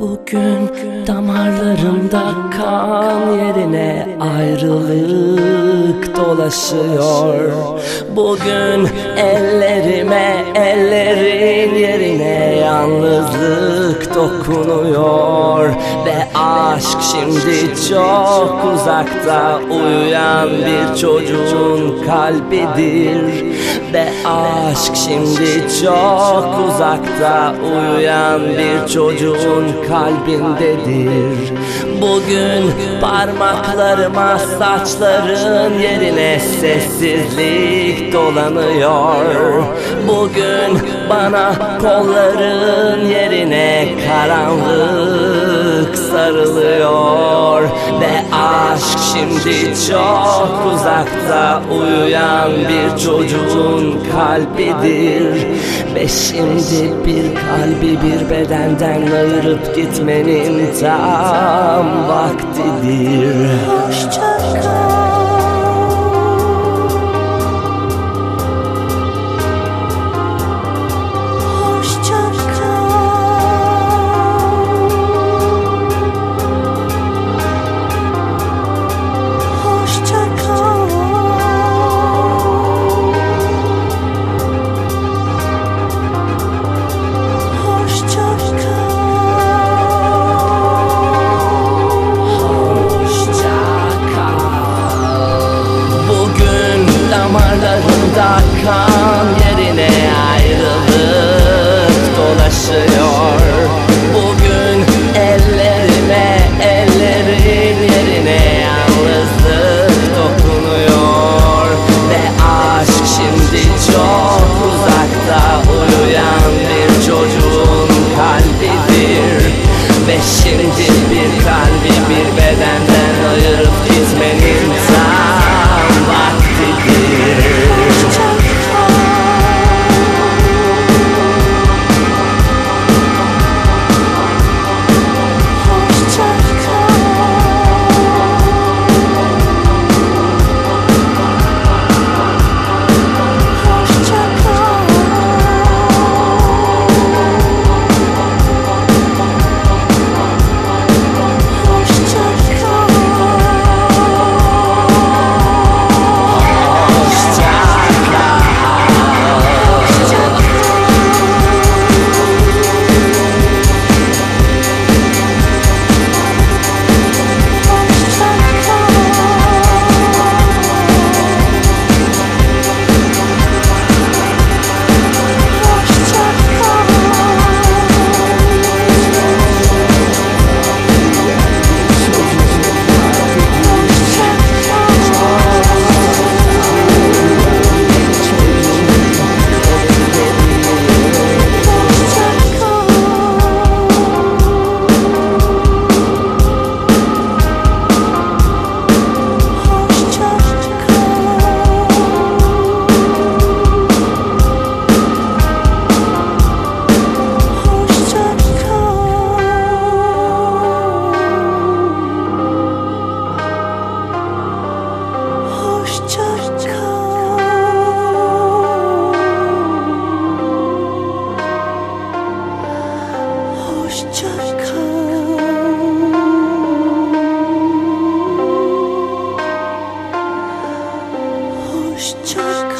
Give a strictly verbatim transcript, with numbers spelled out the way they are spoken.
Bugün damarlarımda kan yerine ayrılık dolaşıyor. Bugün ellerime ellerin yerine yalnızlık dokunuyor. Ve aşk şimdi çok uzakta uyuyan bir çocuğun kalbidir. Ve aşk şimdi çok uzakta uyuyan bir çocuğun kalbindedir. Bugün parmaklarıma saçların yerine sessizlik dolanıyor. Bugün bana kolların yerine karanlık sarılıyor. Ve aşk şimdi çok uzakta uyuyan bir çocuğun kalbidir. Ve şimdi bir kalbi bir bedenden ayırıp gitmenin tam vaktidir. Hoşça kal. Damarlarımda kan yerine ayrılık dolaşıyor. Bugün ellerime ellerin yerine yalnızlık dokunuyor. Ve aşk şimdi çok uzakta uyuyan bir çocuğun kalbidir. Ve şimdi bir kalbi bir bedenden ayırıp gitmenin tam vaktidir. Hoşça kal.